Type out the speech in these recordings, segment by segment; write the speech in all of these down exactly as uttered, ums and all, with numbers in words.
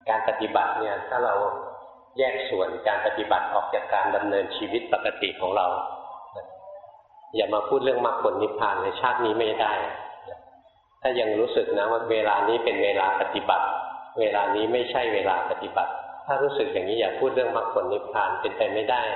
การปฏิบัติเนี่ยถ้าเราแยกส่วนการปฏิบัติออกจากการดำเนินชีวิตปกติของเราอย่ามาพูดเรื่องมรรคผลนิพพานในชาตินี้ไม่ได้ถ้ายังรู้สึกนะว่าเวลานี้เป็นเวลาปฏิบัติเวลานี้ไม่ใช่เวลาปฏิบัติถ้ารู้สึกอย่างนี้อย่าพูดเรื่องมรรคผลนิพพานเป็นไปไม่ได้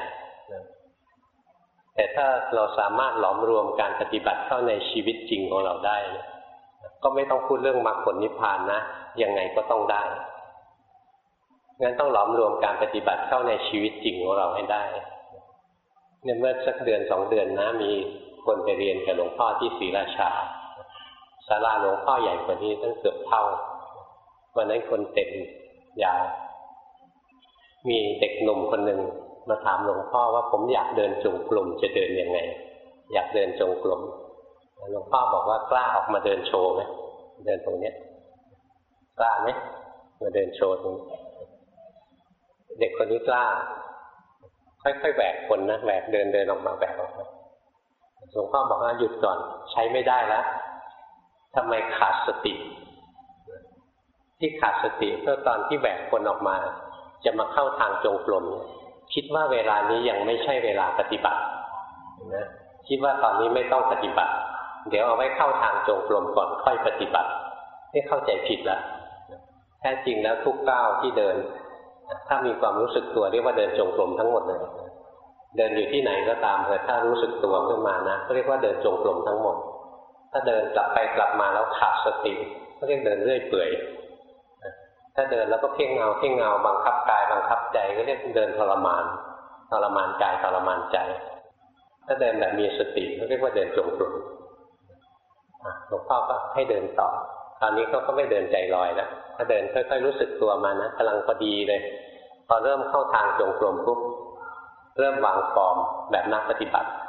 แต่ถ้าเราสามารถหลอมรวมการปฏิบัติเข้าในชีวิตจริงของเราได้ก็ไม่ต้องพูดเรื่องมรรคผลนิพพานนะยังไงก็ต้องได้งั้นต้องหลอมรวมการปฏิบัติเข้าในชีวิตจริงของเราให้ได้เนี่ยเมื่อสักเดือนสองเดือนนะมีคนไปเรียนกับหลวงพ่อที่ศรีราชาศาลาหลวงพ่อใหญ่กว่านี้ตั้งเกือบเท่าวันนั้นคนเต็มยาวมีเด็กหนุ่มคนหนึ่งมาถามหลวงพ่อว่าผมอยากเดินจงกรมจะเดินยังไงอยากเดินจงกรมหลวงพ่อบอกว่ากล้าออกมาเดินโชว์ไหมเดินตรงนี้กล้าไหมมาเดินโชว์ตรงนี้เด็กคนนี้กล้าค่อยๆแบกคนนะแบกเดินเดินออกมาแบกออกมาหลวงพ่อบอกว่าหยุดก่อนใช้ไม่ได้แล้วทำไมขาดสติที่ขาดสติเพราะตอนที่แบกคนออกมาจะมาเข้าทางจงกรมคิดว่าเวลานี้ยังไม่ใช่เวลาปฏิบัตินะคิดว่าตอนนี้ไม่ต้องปฏิบัติเดี๋ยวเอาไว้เข้าทางจงกรมก่อนค่อยปฏิบัตินี่เข้าใจผิดแล้วแท้จริงแล้วทุกก้าวที่เดินถ้ามีความรู้สึกตัวเรียกว่าเดินจงกรมทั้งหมดเลยเดินอยู่ที่ไหนก็ตามแต่ถ้ารู้สึกตัวขึ้นมานะก็เรียกว่าเดินจงกรมทั้งหมดถ้าเดินกลับไปกลับมาแล้วขาดสติก็เรียกเดินเรื่อยเปื่อยถ้าเดินแล้วก็เพ่งเงาเพ่งเงาบังคับกายบังคับใจก็เรียกเดินทรมานทรมานกายทรมานใจถ้าเดินแบบมีสติก็เรียกว่าเดินจงกรมหลวงพ่อก็ให้เดินต่อคราวนี้เขาก็ไม่เดินใจลอยแล้วถ้าเดินค่อยๆรู้สึกตัวมานะกำลังพอดีเลยพอเริ่มเข้าทางจงกรมปุ๊บเริ่มวางฟอร์มแบบนักปฏิบัติ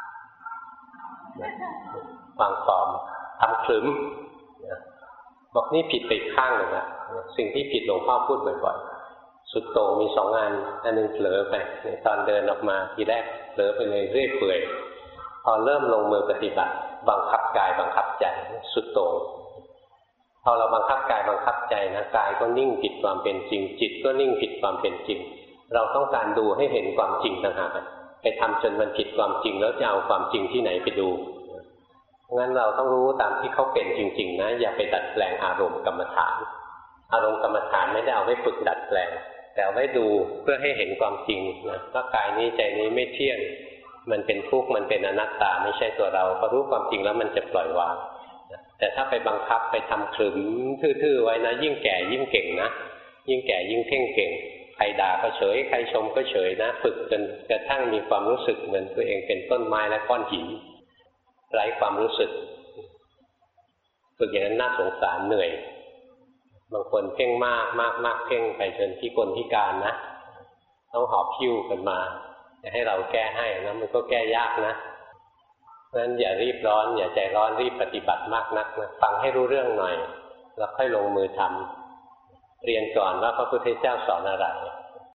วางฟอร์มทำคลึ้มบอกนี่ผิดไปข้างหนึ่งนะสิ่งที่ผิดหลวงพ่อพูดบ่อยๆสุดโต่งมีสองงานอันนึงเผลอไปตอนเดินออกมาทีแรกเผลอไปเลยเรื่อยเปื่อยพอเริ่มลงมือปฏิบัติบังคับกายบังคับใจสุดโต่งพอเราบังคับกายบังคับใจนะกายก็นิ่งผิดความเป็นจริงจิตก็นิ่งผิดความเป็นจริงเราต้องการดูให้เห็นความจริงต่างหากไปทำจนมันผิดความจริงแล้วจะเอาความจริงที่ไหนไปดูงั้นเราต้องรู้ตามที่เขาเป็นจริงๆนะอย่าไปดัดแปลงอารมณ์กรรมฐานอารมณ์กรรมฐานไม่ได้เอาไว้ฝึกดัดแปลงแต่เอาไว้ดูเพื่อให้เห็นความจริงนะว่ากายนี้ใจนี้ไม่เที่ยงมันเป็นทุกข์มันเป็นอนัตตาไม่ใช่ตัวเราพอรู้ความจริงแล้วมันจะปล่อยวางแต่ถ้าไปบังคับไปทำขรึมทื่อๆไว้นะยิ่งแก่ยิ่งเก่งนะยิ่งแก่ยิ่งเพ่งเก่งใครด่าก็เฉยใครชมก็เฉยนะฝึกจนกระทั่งมีความรู้สึกเหมือนตัวเองเป็นต้นไม้และก้อนหินไร้ความรู้สึกฝึกอย่างนั้นน่าสงสารเหนื่อยบางคนเพ่งมากมากมากเพ่งไปจนพิกลพิการนะต้องหอบหิ้วกันมาจะให้เราแก้ให้นะมันก็แก้ยากนะเพราะฉะนั้นอย่ารีบร้อนอย่าใจร้อนรีบปฏิบัติมากนักนะฟังให้รู้เรื่องหน่อยแล้วค่อยลงมือทำเรียนก่อนว่าพระพุทธเจ้าสอนอะไร